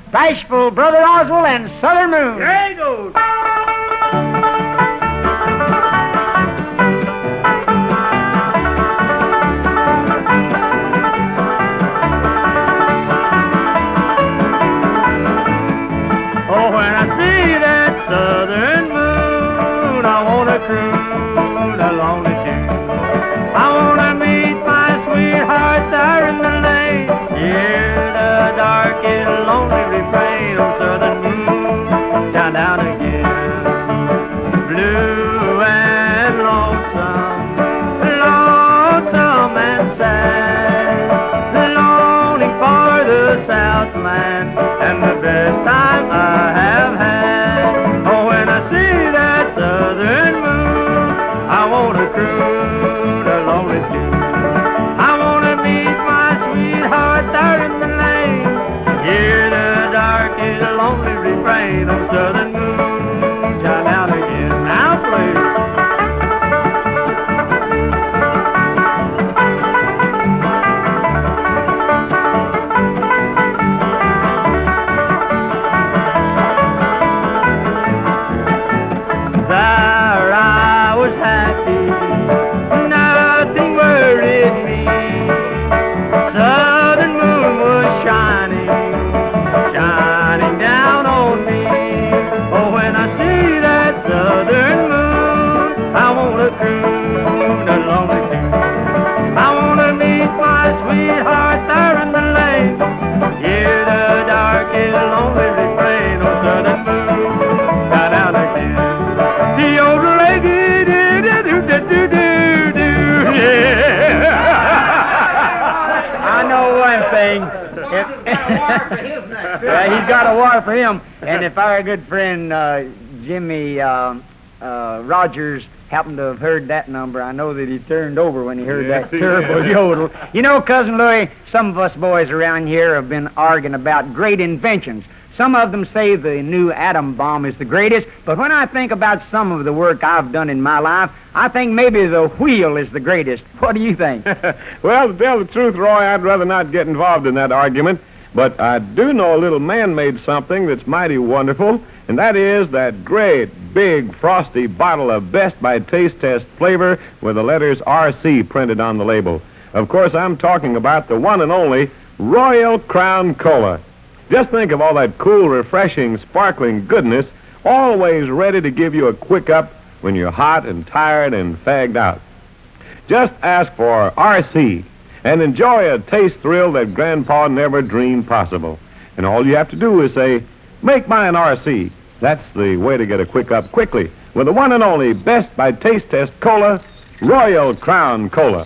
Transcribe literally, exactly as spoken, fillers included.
Bashful Brother Oswald and Southern Moon. There you go. Oh, when I see that southern moon, I want to cruise along the tune. I want to meet my sweetheart there in the lane. Hear the dark and lonely refrain. Oh, southern moon, down, down again. Blue and lonesome, lonesome and sad, longing for the Southland and the best time I have had. Oh, when I see that southern moon, I want to cruise along with you. I want to meet my sweetheart there in the lane. Hear the dark and lonely refrain. Oh, southern moon, shine out again. Now play. There I was happy, nothing worried me. Southern moon was shining, shining down on me. Oh, when I see that southern moon, I want to cruise along with you. I want to meet my sweetheart there in the lane. Hear the dark and lonely refrain. Oh, southern moon, down, down again. The old leggy do do do do do do do. Yeah. I know one thing. If, yeah, he's got a war for him. And if our good friend uh, Jimmy uh, uh, Rogers happened to have heard that number, I know that he turned over when he heard Yes, that terrible he did. yodel. You know, Cousin Louie, some of us boys around here have been arguing about great inventions. Some of them say the new atom bomb is the greatest, but when I think about some of the work I've done in my life, I think maybe the wheel is the greatest. What do you think? Well, to tell the truth, Roy, I'd rather not get involved in that argument, but I do know a little man-made something that's mighty wonderful, and that is that great, big, frosty bottle of Best by Taste Test flavor with the letters R C printed on the label. Of course, I'm talking about the one and only Royal Crown Cola. Just think of all that cool, refreshing, sparkling goodness, always ready to give you a quick up when you're hot and tired and fagged out. Just ask for R C and enjoy a taste thrill that Grandpa never dreamed possible. And all you have to do is say, "Make mine R C." That's the way to get a quick up quickly with the one and only Best by Taste Test Cola, Royal Crown Cola.